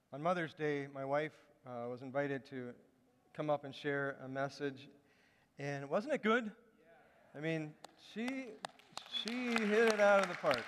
On Mother's Day, my wife was invited to come up and share a message, and wasn't it good? I mean, she hit it out of the park.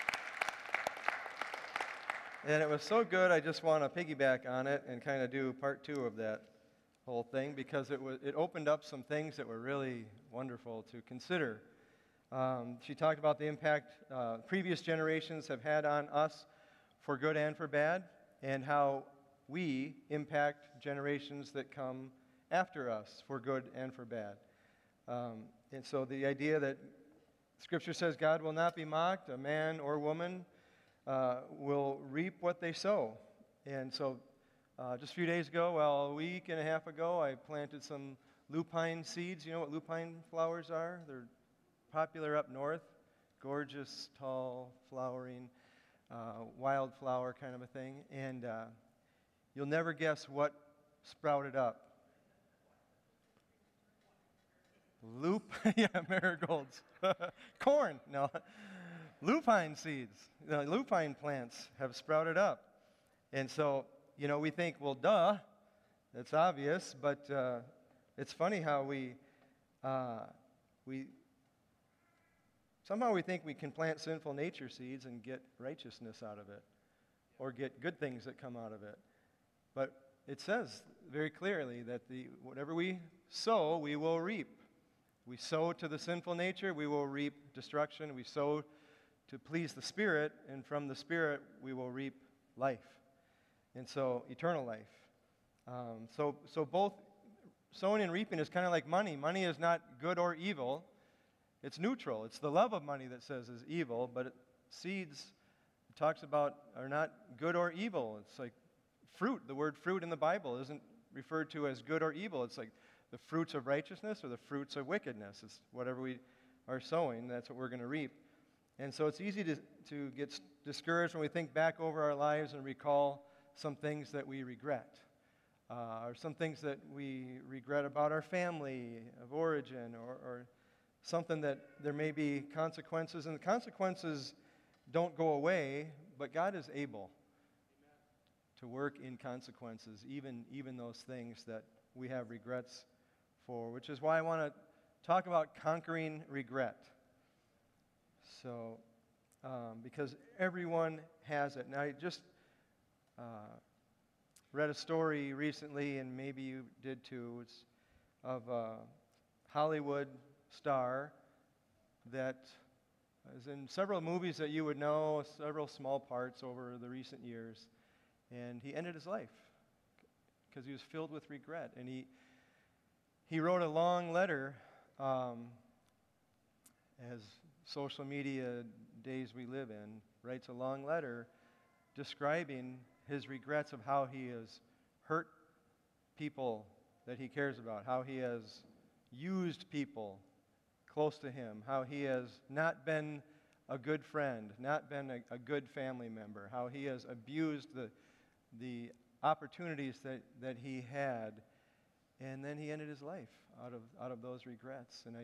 And it was so good, I just want to piggyback on it and kind of do part two of that whole thing, because it opened up some things that were really wonderful to consider. She talked about the impact previous generations have had on us for good and for bad, and how we impact generations that come after us for good and for bad. And so the idea that Scripture says God will not be mocked, a man or woman will reap what they sow. And so just a few days ago, a week and a half ago, I planted some lupine seeds. You know what lupine flowers are? They're popular up north. Gorgeous, tall, flowering, wildflower kind of a thing. And you'll never guess what sprouted up. Yeah, marigolds. Corn. No. Lupine seeds. Lupine plants have sprouted up. And so, we think, well, duh, that's obvious, but it's funny how we somehow we think we can plant sinful nature seeds and get righteousness out of it, or get good things that come out of it. But it says very clearly that whatever we sow, we will reap. We sow to the sinful nature, we will reap destruction. We sow to please the Spirit, and from the Spirit we will reap life. And so, eternal life. So both sowing and reaping is kind of like money. Money is not good or evil. It's neutral. It's the love of money that says is evil, but seeds, it talks about, are not good or evil. It's like fruit. The word fruit in the Bible isn't referred to as good or evil. It's like the fruits of righteousness or the fruits of wickedness. It's whatever we are sowing, that's what we're going to reap. And so it's easy to get discouraged when we think back over our lives and recall some things that we regret, or some things that we regret about our family of origin, or something that there may be consequences. And the consequences don't go away, but God is able to work in consequences, even those things that we have regrets for, which is why I want to talk about conquering regret. So, because everyone has it. Now, I just read a story recently, and maybe you did too. It's of a Hollywood star that is in several movies that you would know, several small parts over the recent years. And he ended his life because he was filled with regret. And he wrote a long letter, as social media days we live in, writes a long letter describing his regrets of how he has hurt people that he cares about, how he has used people close to him, how he has not been a good friend, not been a good family member, how he has abused the opportunities that he had, and then he ended his life out of those regrets. And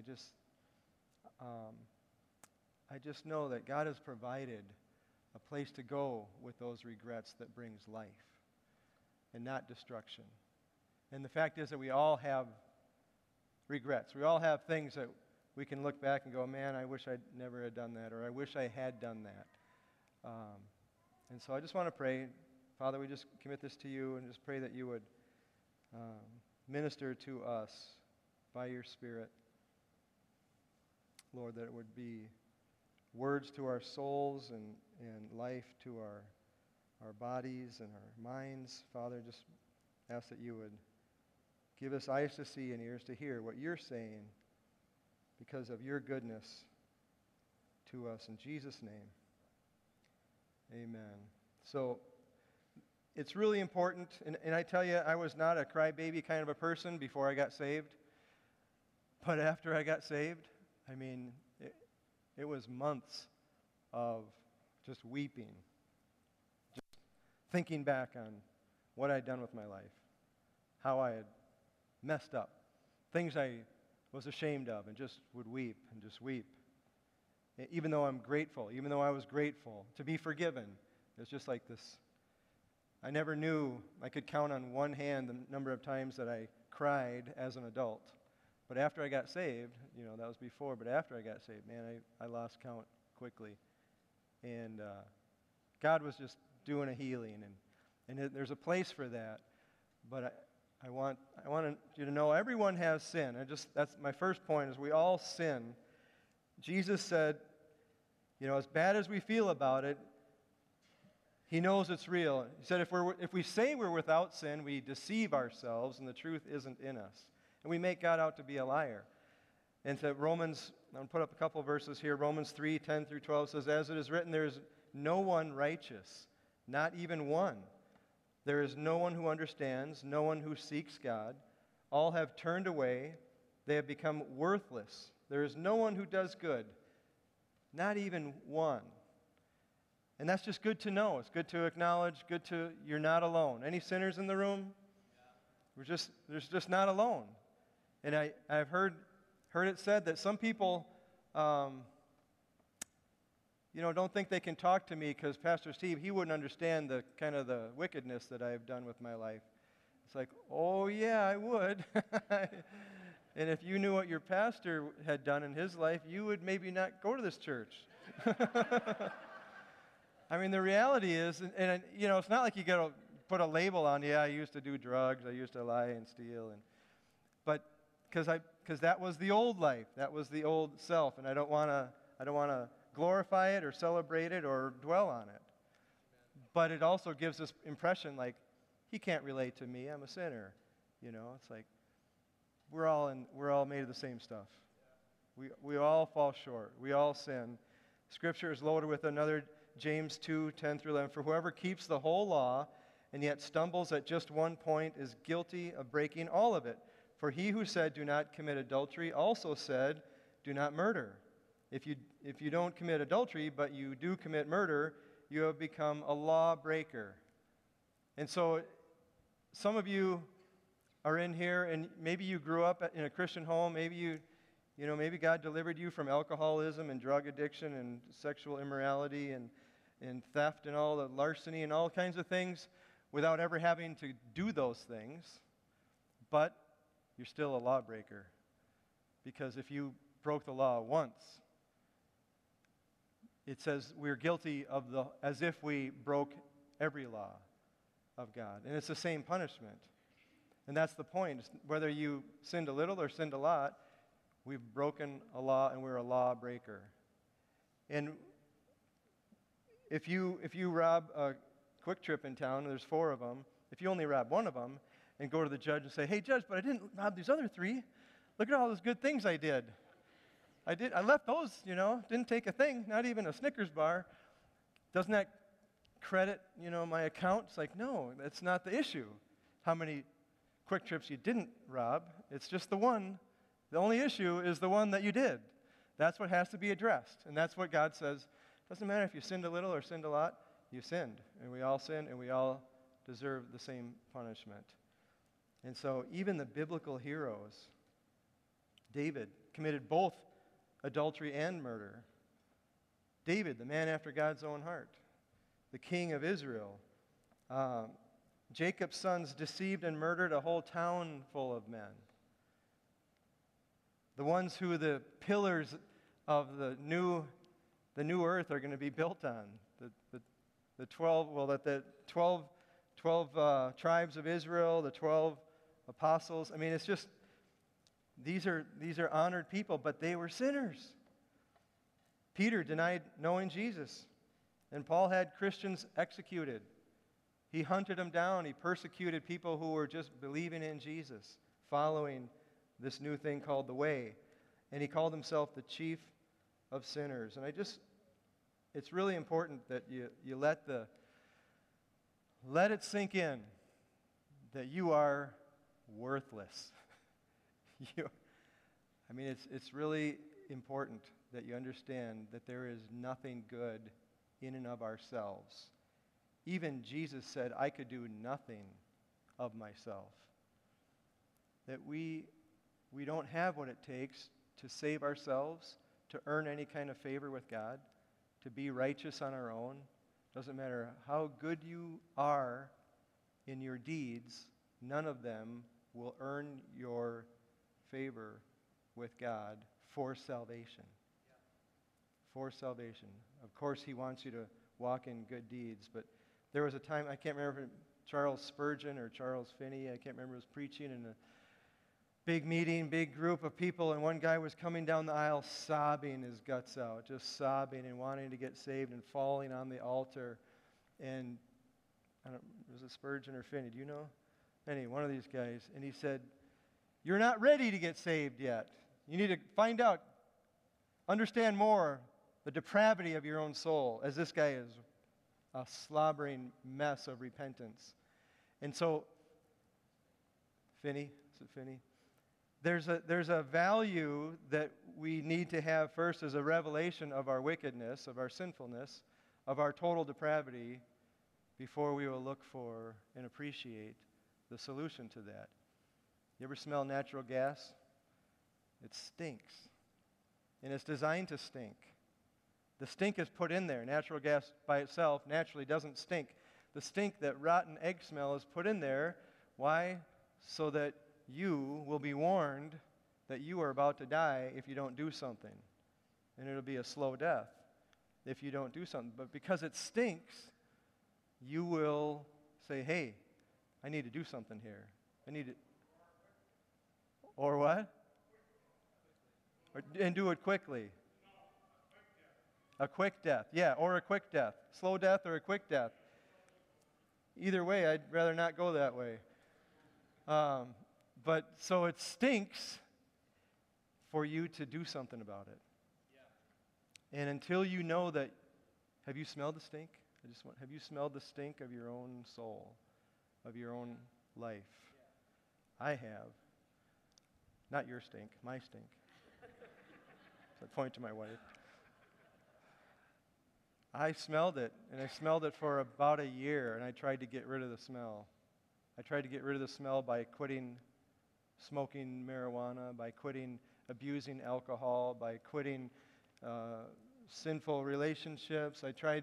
I just know that God has provided a place to go with those regrets that brings life and not destruction. And the fact is that we all have regrets. We all have things that we can look back and go, man, I wish I never had done that, or I wish I had done that. And so I just want to pray. Father, we just commit this to you and just pray that you would minister to us by your Spirit. Lord, that it would be words to our souls and life to our bodies and our minds. Father, just ask that you would give us eyes to see and ears to hear what you're saying because of your goodness to us. In Jesus' name, amen. So it's really important, and I tell you, I was not a crybaby kind of a person before I got saved. But after I got saved, I mean, it was months of just weeping, just thinking back on what I'd done with my life, how I had messed up, things I was ashamed of, and just would weep and just weep. Even though I was grateful to be forgiven, it's just like this I never knew, I could count on one hand the number of times that I cried as an adult. But after I got saved, that was before, but after I got saved, man, I lost count quickly. And God was just doing a healing, and there's a place for that. But I want you to know everyone has sin. That's my first point, is we all sin. Jesus said, as bad as we feel about it, he knows it's real. He said, if we say we're without sin, we deceive ourselves, and the truth isn't in us. And we make God out to be a liar. And so Romans, I'm going to put up a couple verses here. Romans 3:10 through 12 says, as it is written, there is no one righteous, not even one. There is no one who understands, no one who seeks God. All have turned away. They have become worthless. There is no one who does good, not even one. And that's just good to know. It's good to acknowledge, you're not alone. Any sinners in the room? There's just not alone. And I've heard it said that some people, don't think they can talk to me because Pastor Steve, he wouldn't understand the kind of the wickedness that I've done with my life. It's like, oh yeah, I would. And if you knew what your pastor had done in his life, you would maybe not go to this church. I mean, the reality is, and it's not like you got to put a label on, I used to do drugs, I used to lie and steal, but because that was the old life, that was the old self, and I don't want to glorify it or celebrate it or dwell on it. But it also gives this impression like, he can't relate to me, I'm a sinner. It's like, we're all made of the same stuff. We all fall short. We all sin. Scripture is loaded with another James 2:10 through 11. For whoever keeps the whole law and yet stumbles at just one point is guilty of breaking all of it. For he who said, do not commit adultery, also said, do not murder. If you don't commit adultery, but you do commit murder, you have become a lawbreaker. And so some of you are in here, and maybe you grew up in a Christian home. Maybe maybe God delivered you from alcoholism and drug addiction and sexual immorality and theft and all the larceny and all kinds of things without ever having to do those things. But you're still a lawbreaker. Because if you broke the law once, it says we're guilty as if we broke every law of God. And it's the same punishment. And that's the point. Whether you sinned a little or sinned a lot, we've broken a law and we're a lawbreaker. And if you rob a Quick Trip in town, and there's 4 of them, if you only rob one of them and go to the judge and say, hey, judge, but I didn't rob these other 3. Look at all those good things I did. I left those, didn't take a thing, not even a Snickers bar. Doesn't that credit, my account? It's like, no, that's not the issue. How many Quick Trips you didn't rob? It's just the one. The only issue is the one that you did. That's what has to be addressed. And that's what God says. Doesn't matter if you sinned a little or sinned a lot, you sinned. And we all sin, and we all deserve the same punishment. And so even the biblical heroes, David committed both adultery and murder. David, the man after God's own heart, the king of Israel. Jacob's sons deceived and murdered a whole town full of men. The ones who the pillars of the new earth are going to be built on. The 12 tribes of Israel, the 12 apostles. I mean, it's just, these are honored people, but they were sinners. Peter denied knowing Jesus, and Paul had Christians executed. He hunted them down. He persecuted people who were just believing in Jesus, following this new thing called the way. And he called himself the chief of sinners. And it's really important that you let it sink in that you are worthless. It's really important that you understand that there is nothing good in and of ourselves. Even Jesus said, I could do nothing of myself. That we don't have what it takes to save ourselves, to earn any kind of favor with God, to be righteous on our own. Doesn't matter how good you are in your deeds, none of them will earn your favor with God for salvation. For salvation. Of course, He wants you to walk in good deeds, but there was a time, I can't remember if Charles Spurgeon or Charles Finney, I can't remember, was preaching in a big meeting, big group of people, and one guy was coming down the aisle sobbing his guts out, just sobbing and wanting to get saved and falling on the altar. And I don't, was it Spurgeon or Finney? Do you know? Anyway, one of these guys. And he said, "You're not ready to get saved yet. You need to find out, understand more the depravity of your own soul," as this guy is a slobbering mess of repentance. And so, Finney, is it Finney? There's a value that we need to have first as a revelation of our wickedness, of our sinfulness, of our total depravity, before we will look for and appreciate the solution to that. You ever smell natural gas? It stinks. And it's designed to stink. The stink is put in there. Natural gas by itself naturally doesn't stink. The stink, that rotten egg smell, is put in there. Why? So that you will be warned that you are about to die if you don't do something. And it'll be a slow death if you don't do something. But because it stinks, you will say, "Hey, I need to do something here. I need to..." Or what? And do it quickly. A quick death. Yeah, or a quick death. Slow death or a quick death. Either way, I'd rather not go that way. But so it stinks for you to do something about it. Yeah. And until you know that, have you smelled the stink? Have you smelled the stink of your own soul, of your own life? Yeah. I have. Not your stink, my stink. So I point to my wife. I smelled it, and I smelled it for about a year, and I tried to get rid of the smell. I tried to get rid of the smell by quitting smoking marijuana, by quitting abusing alcohol, by quitting sinful relationships. I tried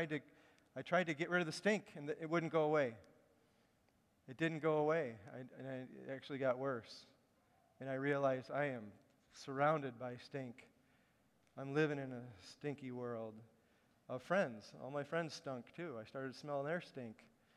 to get rid of the stink, and it wouldn't go away. It didn't go away, it actually got worse. And I realized I am surrounded by stink. I'm living in a stinky world of friends. All my friends stunk too. I started smelling their stink.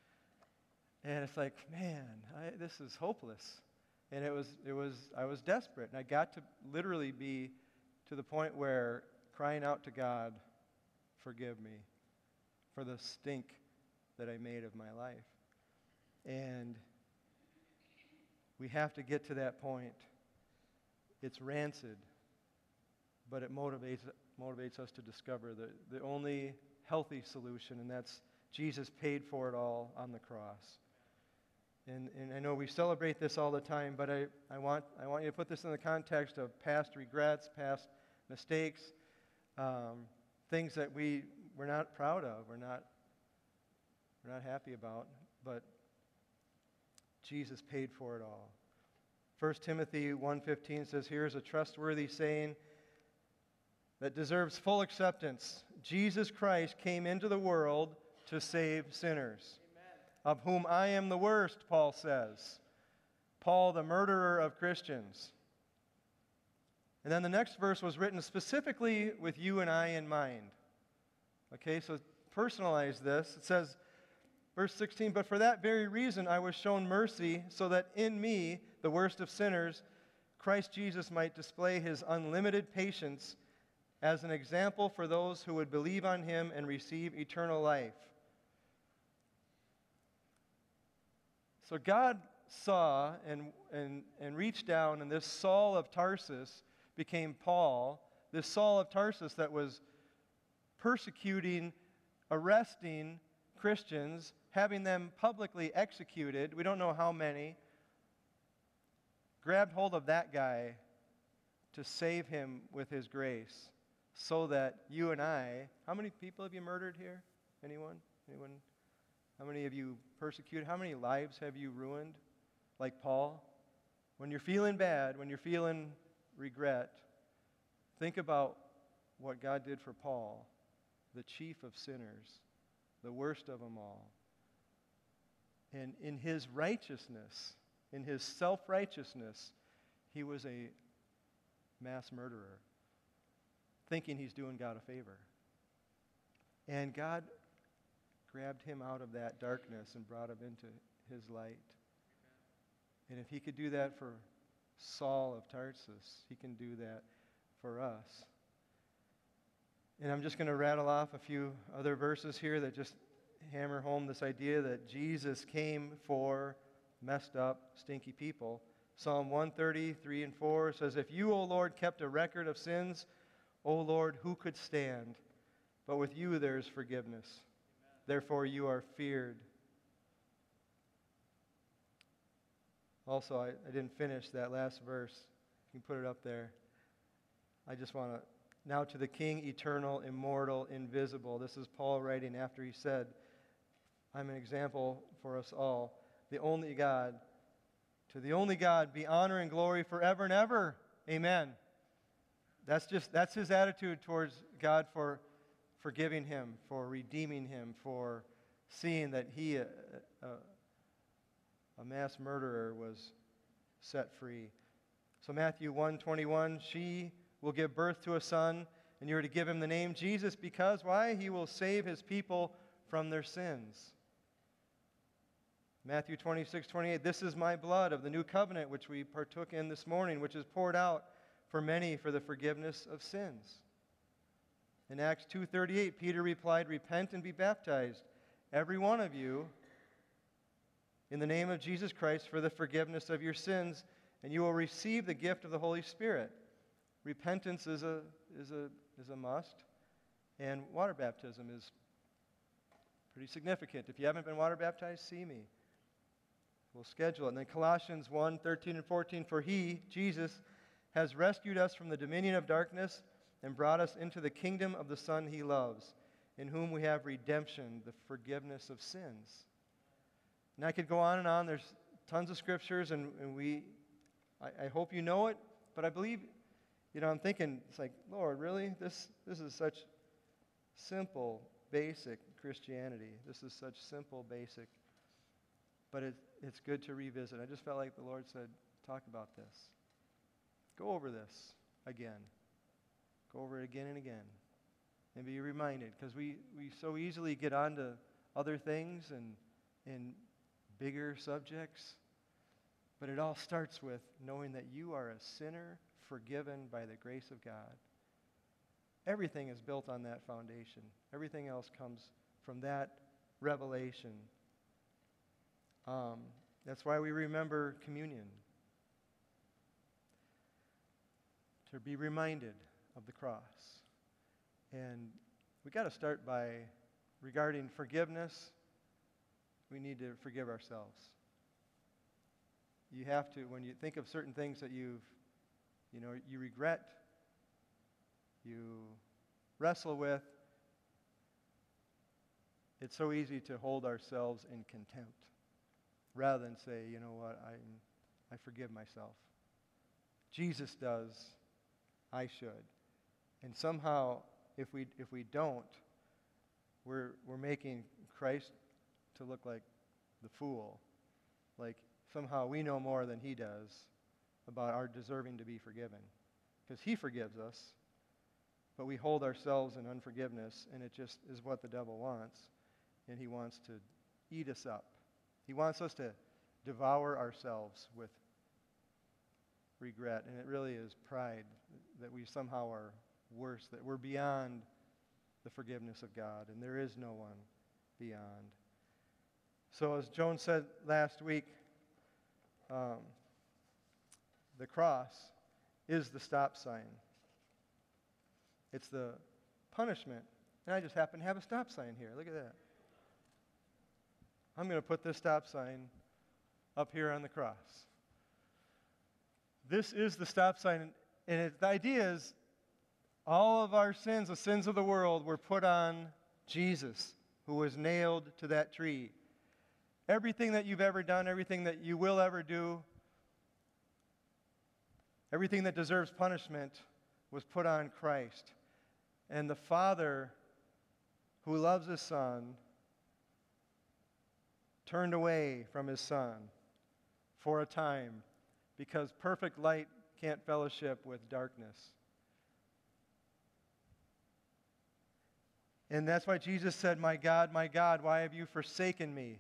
And it's like, man, this is hopeless. And I was desperate. And I got to literally be to the point where crying out to God, "Forgive me for the stink that I made of my life." And we have to get to that point. It's rancid, but it motivates us to discover the only healthy solution, and that's Jesus paid for it all on the cross. And I know we celebrate this all the time, but I want you to put this in the context of past regrets, past mistakes, things that we're not proud of, we're not happy about, but Jesus paid for it all. 1 Timothy 1:15 says, "Here's a trustworthy saying that deserves full acceptance. Jesus Christ came into the world to save sinners, of whom I am the worst," Paul says. Paul, the murderer of Christians. And then the next verse was written specifically with you and I in mind. Okay, so personalize this. It says, verse 16, "But for that very reason I was shown mercy, so that in me, the worst of sinners, Christ Jesus might display His unlimited patience as an example for those who would believe on Him and receive eternal life." So God saw and reached down, and this Saul of Tarsus became Paul, this Saul of Tarsus that was persecuting, arresting Christians, having them publicly executed. We don't know how many. Grabbed hold of that guy to save him with His grace, so that you and I, how many people have you murdered here? Anyone? How many have you persecuted? How many lives have you ruined? Like Paul? When you're feeling bad, when you're feeling regret, think about what God did for Paul, the chief of sinners, the worst of them all. And in his righteousness, in his self-righteousness, he was a mass murderer, thinking he's doing God a favor. And God grabbed him out of that darkness and brought him into his light. And if he could do that for Saul of Tarsus, he can do that for us. And I'm just going to rattle off a few other verses here that just hammer home this idea that Jesus came for messed up, stinky people. Psalm 130, 3 and 4 says, "If you, O Lord, kept a record of sins, O Lord, who could stand? But with you there is forgiveness. Therefore you are feared." Also, I didn't finish that last verse. You can put it up there. I just want to, now to the King, eternal, immortal, invisible. This is Paul writing after he said, I'm an example for us all. The only God, to the only God be honor and glory forever and ever. Amen. That's his attitude towards God for forgiving him, for redeeming him, for seeing that he, a mass murderer, was set free. So Matthew 1:21, she will give birth to a son, and you are to give him the name Jesus because, why? He will save his people from their sins. Matthew 26:28, this is my blood of the new covenant which we partook in this morning, which is poured out for many for the forgiveness of sins. In Acts 2:38, Peter replied, repent and be baptized, every one of you, in the name of Jesus Christ for the forgiveness of your sins, and you will receive the gift of the Holy Spirit. Repentance is a must, and water baptism is pretty significant. If you haven't been water baptized, see me. We'll schedule it. And then Colossians 1:13 and 14, for he, Jesus, has rescued us from the dominion of darkness and brought us into the kingdom of the Son he loves, in whom we have redemption, the forgiveness of sins. And I could go on and on. There's tons of scriptures, and I hope you know it, but I believe, I'm thinking, it's like, Lord, really? This is such simple, basic Christianity. This is such simple, basic, but it's good to revisit. I just felt like the Lord said, talk about this. Go over this again. Go over it again and again. And be reminded, because we so easily get onto other things and bigger subjects, but it all starts with knowing that you are a sinner forgiven by the grace of God. Everything is built on that foundation. Everything else comes from that revelation. That's why we remember communion. To be reminded of the cross. And we got to start by, regarding forgiveness, we need to forgive ourselves. You have to, when you think of certain things that you regret, you wrestle with, it's so easy to hold ourselves in contempt rather than say, you know what, I forgive myself. Jesus does, I should. And somehow, if we don't, we're making Christ to look like the fool. Like somehow we know more than he does about our deserving to be forgiven. Because he forgives us, but we hold ourselves in unforgiveness, and it just is what the devil wants. And he wants to eat us up. He wants us to devour ourselves with regret, and it really is pride that we somehow are worse, that we're beyond the forgiveness of God, and there is no one beyond. So as Joan said last week, the cross is the stop sign. It's the punishment. And I just happen to have a stop sign here. Look at that. I'm going to put this stop sign up here on the cross. This is the stop sign, and the idea is all of our sins, the sins of the world, were put on Jesus, who was nailed to that tree. Everything that you've ever done, everything that you will ever do, everything that deserves punishment was put on Christ. And the Father, who loves His Son, turned away from his Son for a time because perfect light can't fellowship with darkness. And that's why Jesus said, my God, why have you forsaken me?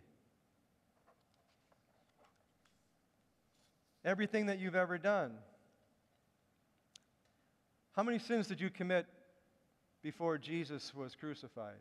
Everything that you've ever done. How many sins did you commit before Jesus was crucified?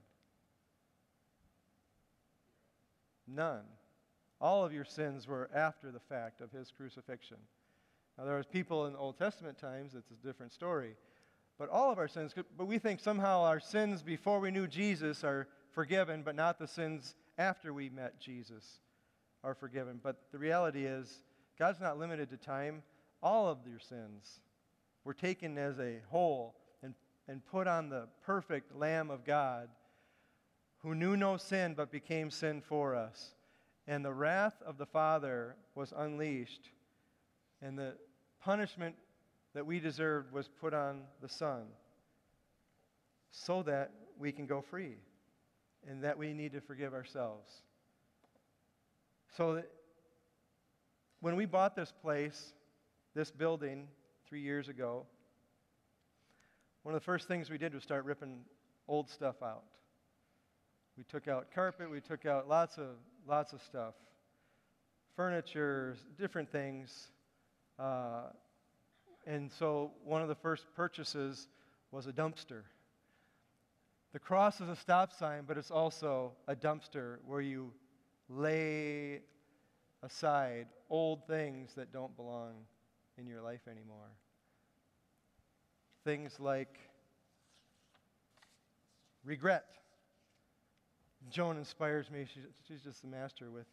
None. All of your sins were after the fact of his crucifixion. Now, there was people in Old Testament times, it's a different story. But all of our sins, but we think somehow our sins before we knew Jesus are forgiven, but not the sins after we met Jesus are forgiven. But the reality is, God's not limited to time. All of your sins were taken as a whole and put on the perfect Lamb of God who knew no sin but became sin for us. And the wrath of the Father was unleashed, and the punishment that we deserved was put on the Son so that we can go free and that we need to forgive ourselves. So that when we bought this place, this building, 3 years ago, one of the first things we did was start ripping old stuff out. We took out carpet, we took out lots of stuff, furniture, different things. And so one of the first purchases was a dumpster. The cross is a stop sign, but it's also a dumpster where you lay aside old things that don't belong in your life anymore. Things like regret. Joan inspires me. She's just the master with...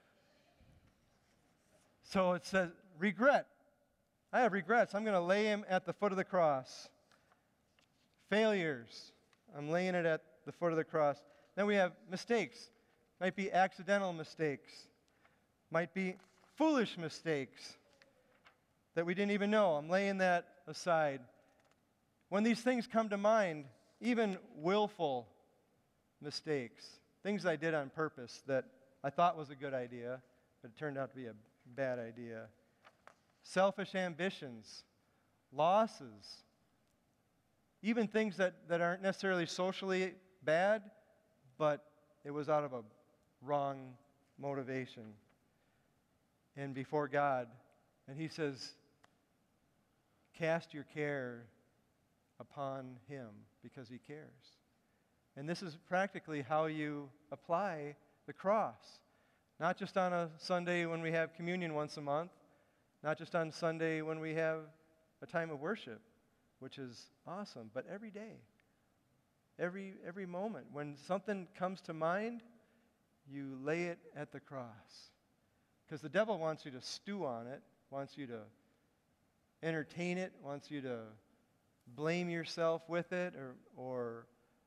So it says, regret. I have regrets. I'm going to lay him at the foot of the cross. Failures. I'm laying it at the foot of the cross. Then we have mistakes. Might be accidental mistakes. Might be foolish mistakes that we didn't even know. I'm laying that aside. When these things come to mind, even willful mistakes, things I did on purpose that I thought was a good idea, but it turned out to be a bad idea. Selfish ambitions, losses, even things that aren't necessarily socially bad, but it was out of a wrong motivation. And before God, and he says, cast your care upon him because he cares. And this is practically how you apply the cross. Not just on a Sunday when we have communion once a month, not just on Sunday when we have a time of worship, which is awesome, but every day, every moment. When something comes to mind, you lay it at the cross. Because the devil wants you to stew on it, wants you to entertain it, wants you to blame yourself with it or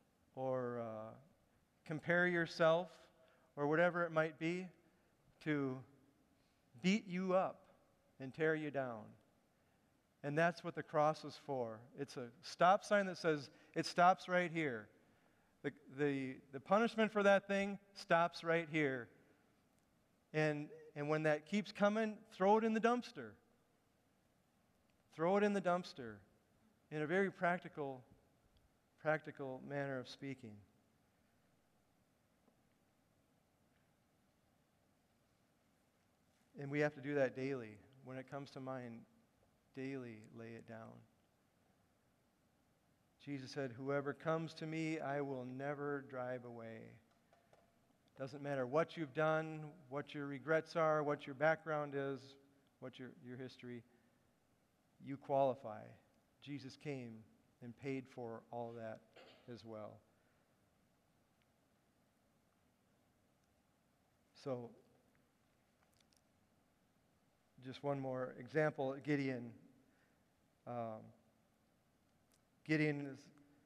compare yourself or whatever it might be to beat you up and tear you down. And that's what the cross is for. It's a stop sign that says it stops right here. The punishment for that thing stops right here. And when that keeps coming, throw it in the dumpster. Throw it in the dumpster in a very practical manner of speaking. And we have to do that daily. When it comes to mind, daily lay it down. Jesus said, whoever comes to me, I will never drive away. Doesn't matter what you've done, what your regrets are, what your background is, what your history, you qualify. Jesus came and paid for all that as well. So, just one more example, Gideon. Gideon is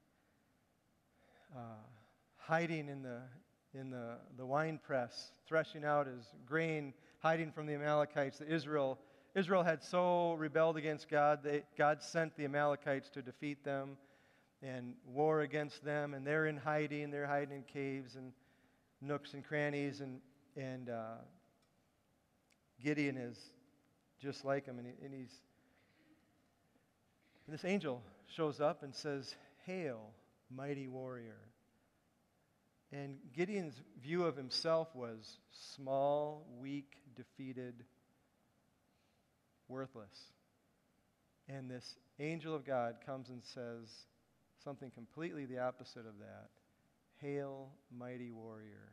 hiding in the wine press, threshing out his grain, hiding from the Amalekites. Israel had so rebelled against God that God sent the Amalekites to defeat them and war against them, and they're in hiding. They're hiding in caves and nooks and crannies, And Gideon is just like him, and this angel shows up and says, "Hail, mighty warrior." And Gideon's view of himself was small, weak, defeated, worthless. And this angel of God comes and says something completely the opposite of that. "Hail, mighty warrior."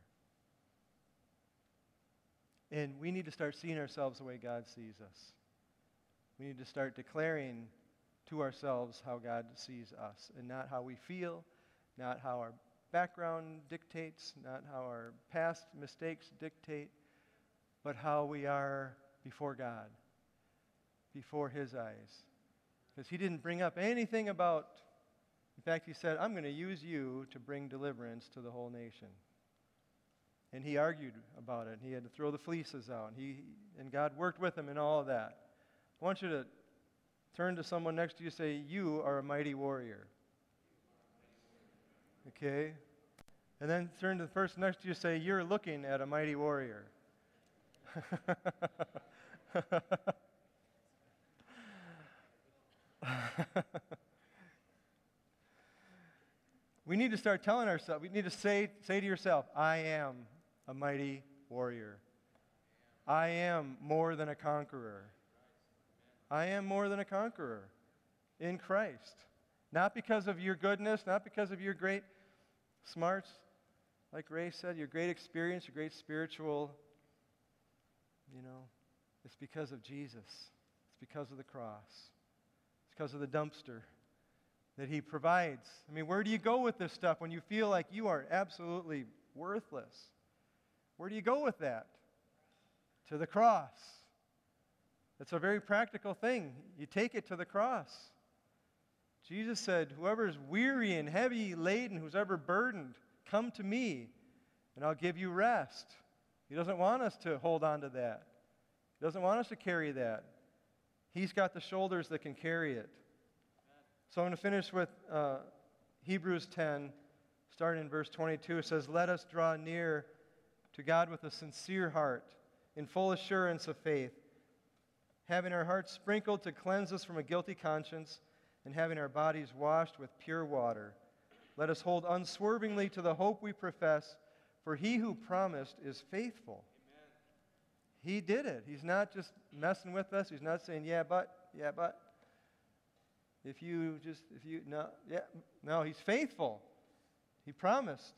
And we need to start seeing ourselves the way God sees us. We need to start declaring to ourselves how God sees us, and not how we feel, not how our background dictates, not how our past mistakes dictate, but how we are before God, before His eyes. Because He didn't bring up anything about, in fact, He said, "I'm going to use you to bring deliverance to the whole nation." And He argued about it. He had to throw the fleeces out. And God worked with him in all of that. I want you to turn to someone next to you and say, "You are a mighty warrior." Okay? And then turn to the person next to you and say, "You're looking at a mighty warrior." We need to start telling ourselves, we need to say to yourself, "I am a mighty warrior. I am more than a conqueror. I am more than a conqueror in Christ." Not because of your goodness, not because of your great smarts, like Ray said, your great experience, your great spiritual, it's because of Jesus. It's because of the cross. It's because of the dumpster that He provides. I mean, where do you go with this stuff when you feel like you are absolutely worthless? Where do you go with that? To the cross. It's a very practical thing. You take it to the cross. Jesus said, "Whoever is weary and heavy laden, who's ever burdened, come to me, and I'll give you rest." He doesn't want us to hold on to that. He doesn't want us to carry that. He's got the shoulders that can carry it. So I'm going to finish with Hebrews 10, starting in verse 22. It says, "Let us draw near to God with a sincere heart, in full assurance of faith, having our hearts sprinkled to cleanse us from a guilty conscience, and having our bodies washed with pure water. Let us hold unswervingly to the hope we profess, for He who promised is faithful." Amen. He did it. He's not just messing with us. He's not saying, yeah, but. No, He's faithful. He promised.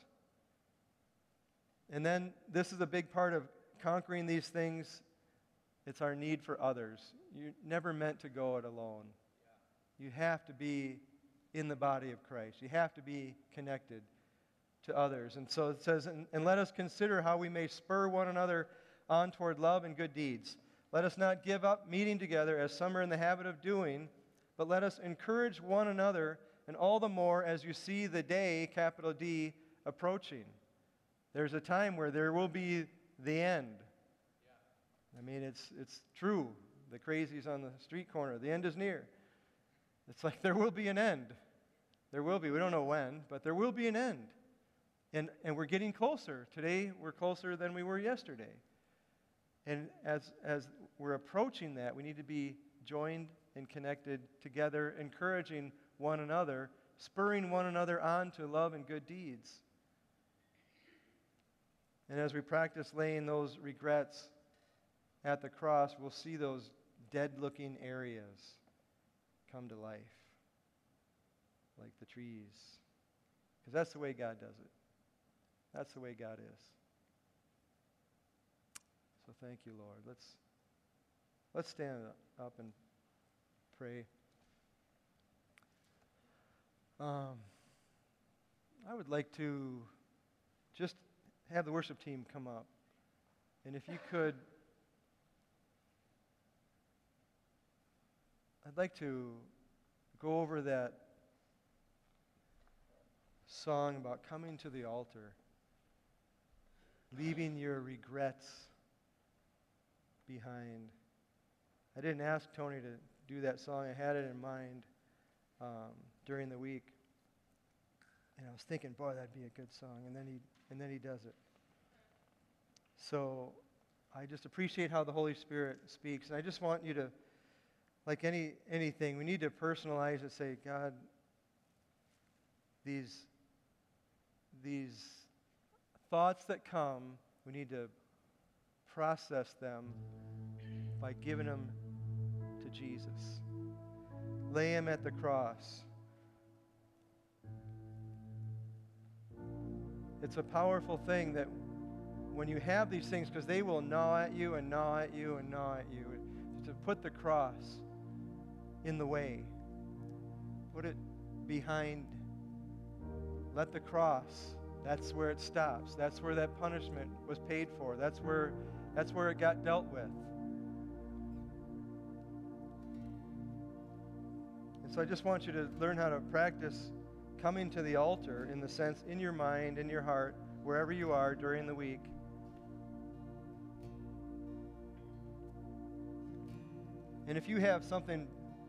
And then this is a big part of conquering these things. It's our need for others. You're never meant to go it alone. You have to be in the body of Christ. You have to be connected to others. And so it says, and let us consider how we may spur one another on toward love and good deeds. Let us not give up meeting together as some are in the habit of doing, but let us encourage one another, and all the more as you see the day, capital D, approaching. There's a time where there will be the end. I mean, it's true. The crazies on the street corner. The end is near. It's like there will be an end. There will be. We don't know when, but there will be an end. And we're getting closer. Today, we're closer than we were yesterday. And as we're approaching that, we need to be joined and connected together, encouraging one another, spurring one another on to love and good deeds. And as we practice laying those regrets at the cross, we'll see those dead-looking areas come to life, like the trees. Because that's the way God does it. That's the way God is. So thank you, Lord. Let's stand up and pray. I would like to just have the worship team come up. And if you could, I'd like to go over that song about coming to the altar, leaving your regrets behind. I didn't ask Tony to do that song. I had it in mind during the week. And I was thinking, boy, that'd be a good song. And then he does it. So I just appreciate how the Holy Spirit speaks. And I just want you to, like anything, we need to personalize it, say, God, these thoughts that come, we need to process them by giving them to Jesus. Lay him at the cross. It's a powerful thing that when you have these things, because they will gnaw at you and gnaw at you and gnaw at you, to put the cross in the way. Put it behind. Let the cross, that's where it stops. That's where that punishment was paid for. That's where it got dealt with. And so I just want you to learn how to practice coming to the altar in the sense, in your mind, in your heart, wherever you are during the week. And if you have something,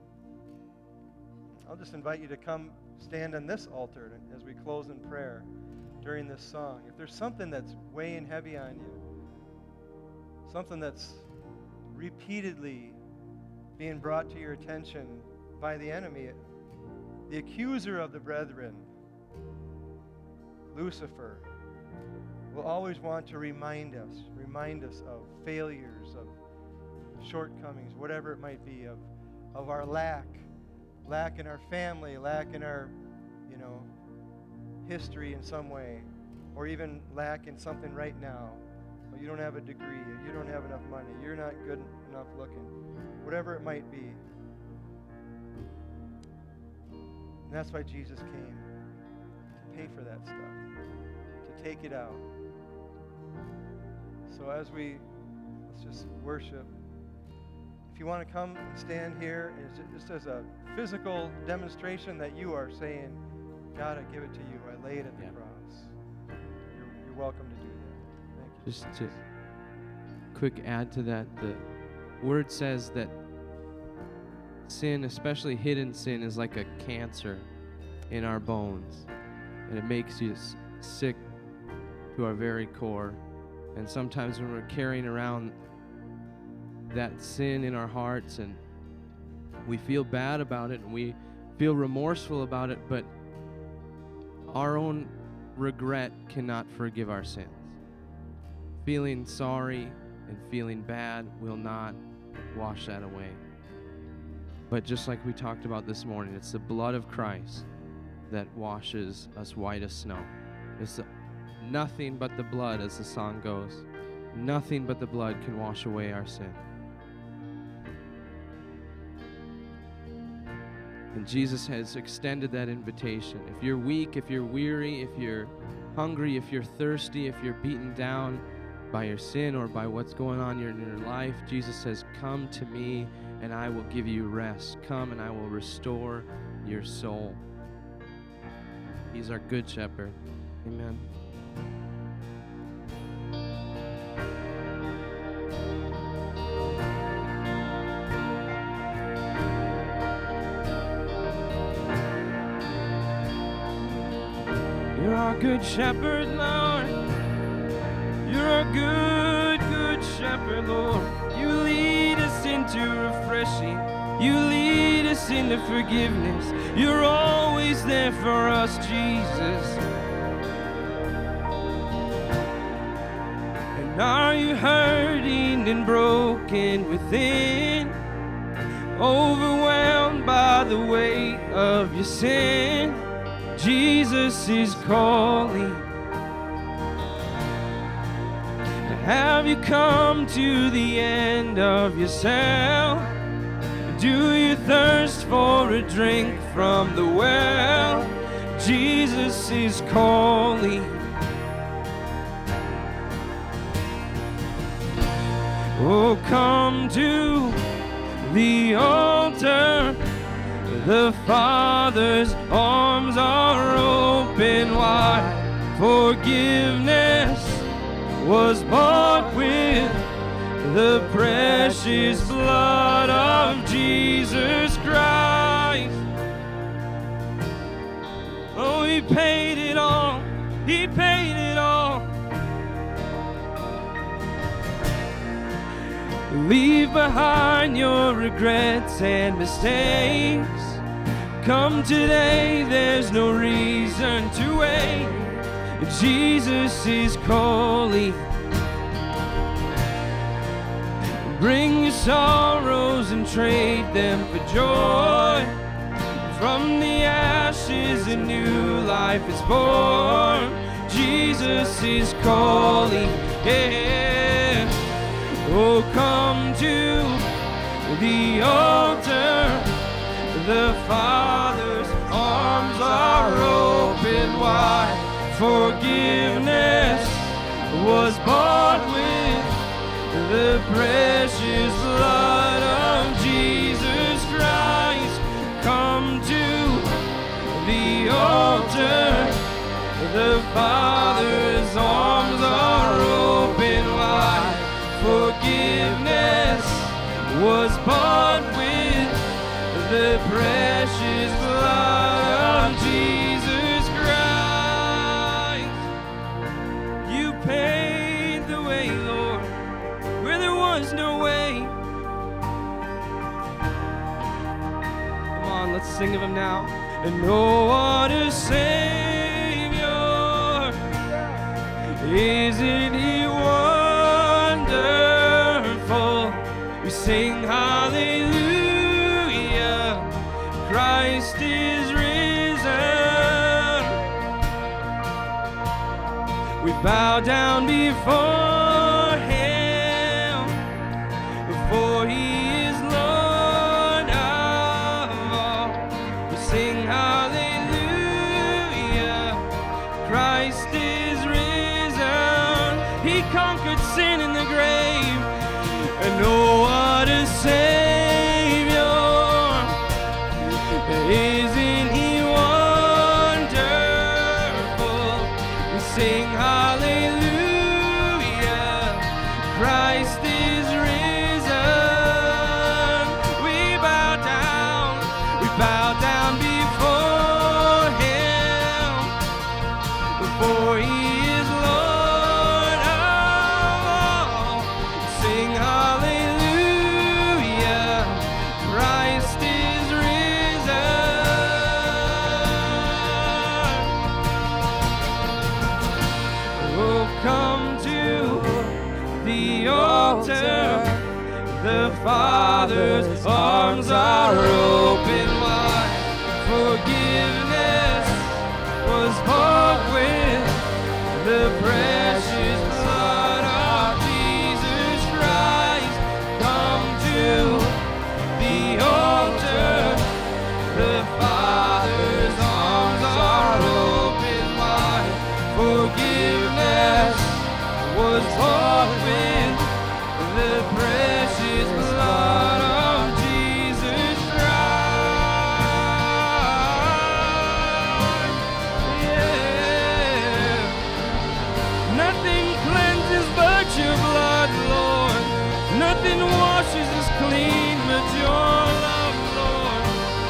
I'll just invite you to come stand on this altar as we close in prayer during this song. If there's something that's weighing heavy on you, something that's repeatedly being brought to your attention by the enemy, the accuser of the brethren, Lucifer, will always want to remind us of failures, of shortcomings, whatever it might be, of our lack in our family, lack in our, history in some way, or even lack in something right now. Well, you don't have a degree, you don't have enough money, you're not good enough looking, whatever it might be. And that's why Jesus came, to pay for that stuff, to take it out. So let's just worship. If you want to come and stand here, just as a physical demonstration that you are saying, God, I give it to you. I lay it at the cross. You're welcome to do that. Thank you. Just to quick add to that, the word says that sin, especially hidden sin, is like a cancer in our bones. And it makes you sick to our very core. And sometimes when we're carrying around that sin in our hearts and we feel bad about it and we feel remorseful about it, but our own regret cannot forgive our sins. Feeling sorry and feeling bad will not wash that away. But just like we talked about this morning, it's the blood of Christ that washes us white as snow. It's nothing but the blood, as the song goes. Nothing but the blood can wash away our sin. And Jesus has extended that invitation. If you're weak, if you're weary, if you're hungry, if you're thirsty, if you're beaten down by your sin or by what's going on in your life, Jesus says, come to me and I will give you rest. Come and I will restore your soul. He's our good shepherd. Amen. You're our good shepherd, Lord. You're our good, good shepherd, Lord. You lead us into refreshing. You lead us into forgiveness. You're always there for us, Jesus. And are you hurting and broken within? Overwhelmed by the weight of your sin? Jesus is calling. Have you come to the end of yourself? Do you thirst for a drink from the well? Jesus is calling. Oh, come to the altar. The Father's arms are open wide. Forgiveness was bought with the precious blood of Jesus Christ. Oh, He paid it all. He paid it all. Leave behind your regrets and mistakes. Come today, there's no reason to wait. Jesus is calling. Bring your sorrows and trade them for joy. From the ashes a new life is born. Jesus is calling. Yeah. Oh, come to the altar. The Father's arms are open wide. Forgiveness was bought with the precious blood of Jesus Christ. Come to the altar. The Father's arms are open wide. Forgiveness was bought with the precious blood of Jesus Christ. You paid the way, Lord, where there was no way. Come on, let's sing of him now. And oh, what a Savior, isn't he wonderful? We sing hallelujah, Christ is risen. We bow down before him, for he is Lord of all. We sing hallelujah, Christ is risen. He conquered sin in the grave, and oh, what a Savior, isn't he wonderful? We sing hallelujah, Christ is risen. We bow down before him, for he is Lord of all. Sing hallelujah, Christ is risen. Oh, come to the altar. The Father's arms are open wide. Forgiveness was bought with the precious blood of Jesus Christ. Come to the altar. The Father's arms are open wide. Forgiveness was bought with the precious blood of Jesus Christ. Yeah. Nothing cleanses but your blood, Lord. Nothing washes us clean but your love, Lord.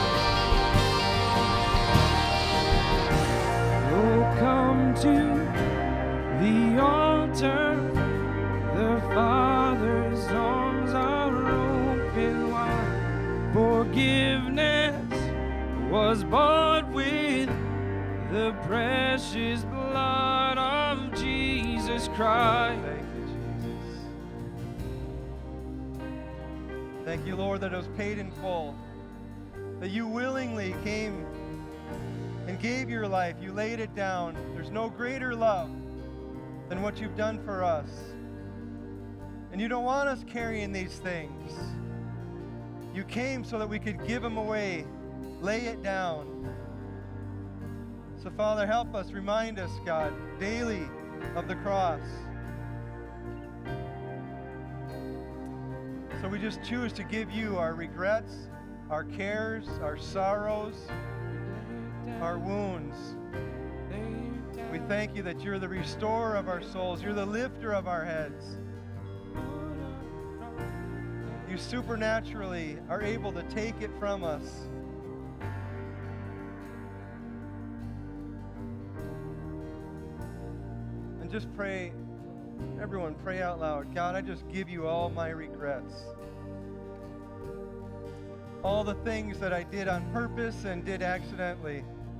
Oh, come to the altar. The Father's arms are open wide. Forgiveness was bought with the precious blood of Jesus Christ. Thank you, Jesus. Thank you, Lord, that it was paid in full, that you willingly came and gave your life. You laid it down. There's no greater love than what you've done for us. And you don't want us carrying these things. You came so that we could give them away, lay it down. So, Father, help us, remind us, God, daily of the cross. So we just choose to give you our regrets, our cares, our sorrows, our wounds. We thank you that you're the restorer of our souls. You're the lifter of our heads. You supernaturally are able to take it from us. And just pray Everyone pray out loud. God, I just give you all my regrets. All the things that I did on purpose and did accidentally.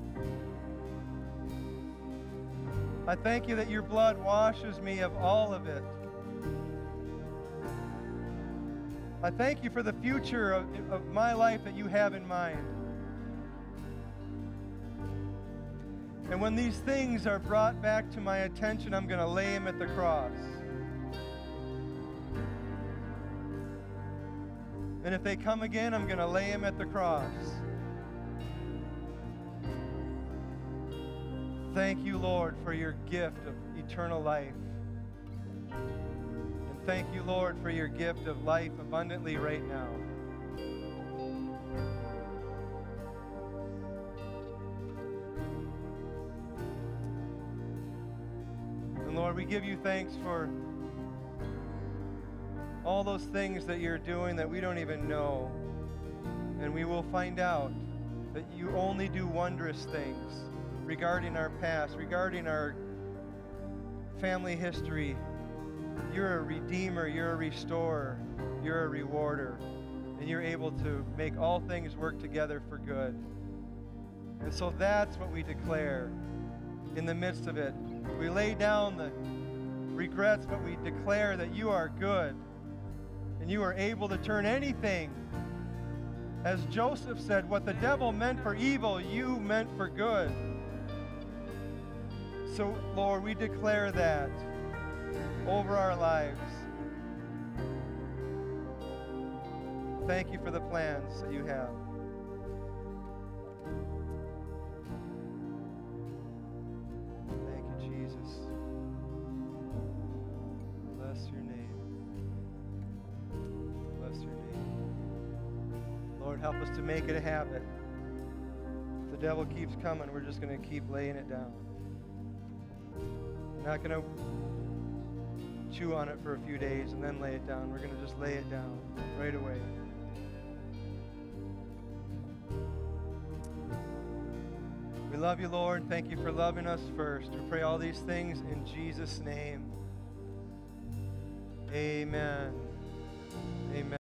I thank you that your blood washes me of all of it. I thank you for the future of my life that you have in mind. And when these things are brought back to my attention, I'm going to lay them at the cross. And if they come again, I'm going to lay them at the cross. Thank you, Lord, for your gift of eternal life. And thank you, Lord, for your gift of life abundantly right now. And Lord, we give you thanks for all those things that you're doing that we don't even know. And we will find out that you only do wondrous things regarding our past, regarding our family history. You're a redeemer, you're a restorer, you're a rewarder, and you're able to make all things work together for good. And so that's what we declare in the midst of it. We lay down the regrets, but we declare that you are good, and you are able to turn anything. As Joseph said, what the devil meant for evil, you meant for good. So, Lord, we declare that over our lives. Thank you for the plans that you have. Thank you, Jesus. Bless your name. Bless your name. Lord, help us to make it a habit. If the devil keeps coming, we're just going to keep laying it down. We're not going to chew on it for a few days and then lay it down. We're going to just lay it down right away. We love you, Lord. Thank you for loving us first. We pray all these things in Jesus' name. Amen. Amen.